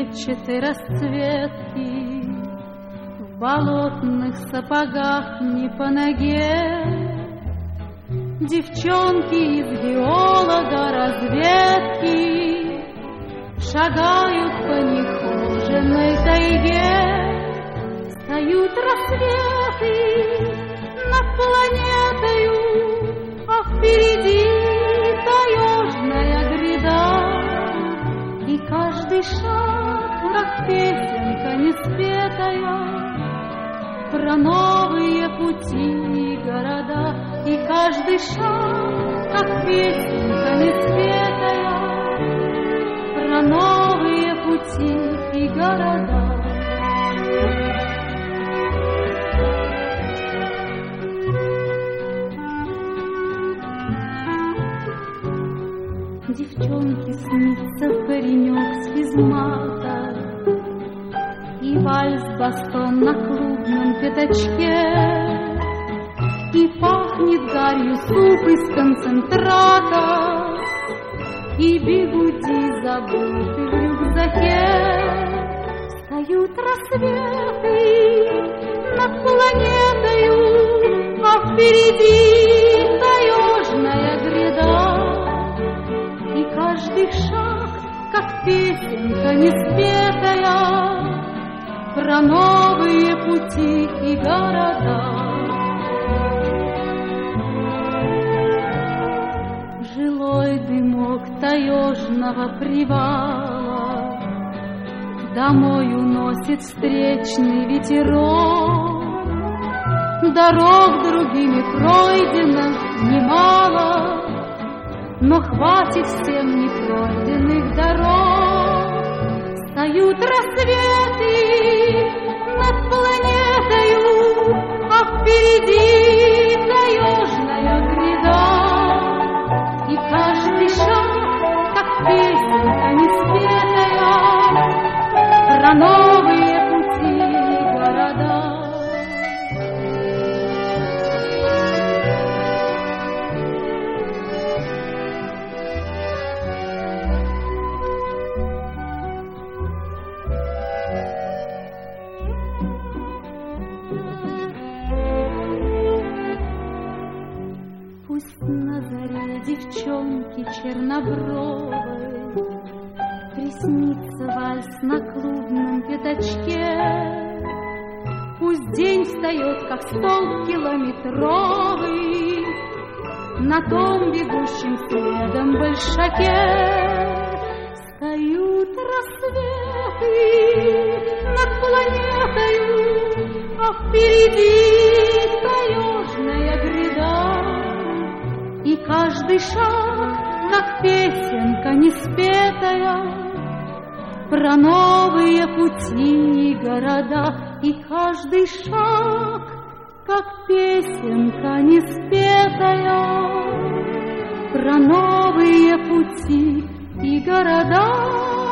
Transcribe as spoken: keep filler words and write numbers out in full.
сетчатой расцветки, в болотных сапогах не по ноге. Девчонки из геолога разведки шагают по нехоженной тайге. Встают рассветы над планетою, а впереди таежная гряда. И каждый шаг, как песенка неспетая, про новые пути и города. И каждый шаг, как песенка неспетая, про новые пути и города. Девчонке снится паренек с физмата и вальс-бастон на клубном пятачке. И пахнет гарью суп из концентрата, и бигуди забыты в рюкзаке. Встают рассветы над планетою, а впереди таежная гряда. И каждый шаг, как песенка неспетая, про новые пути и города. Жилой дымок таежного привала домой уносит встречный ветерок. Дорог другими пройдено немало, но хватит всем непройденных дорог. Встают рассветы над планетою, а впереди таежная гряда. И каждый шаг, как песенка неспетая, про новые пути и города. Пусть на заре девчонки чернобровой приснится вальс на клубном пятачке. Пусть день встает, как столб километровый на том бегущем следом большаке. Встают рассветы над планетою, а впереди таежная гряда. И каждый шаг, как песенка неспетая, про новые пути и города. И каждый шаг, как песенка неспетая, про новые пути и города.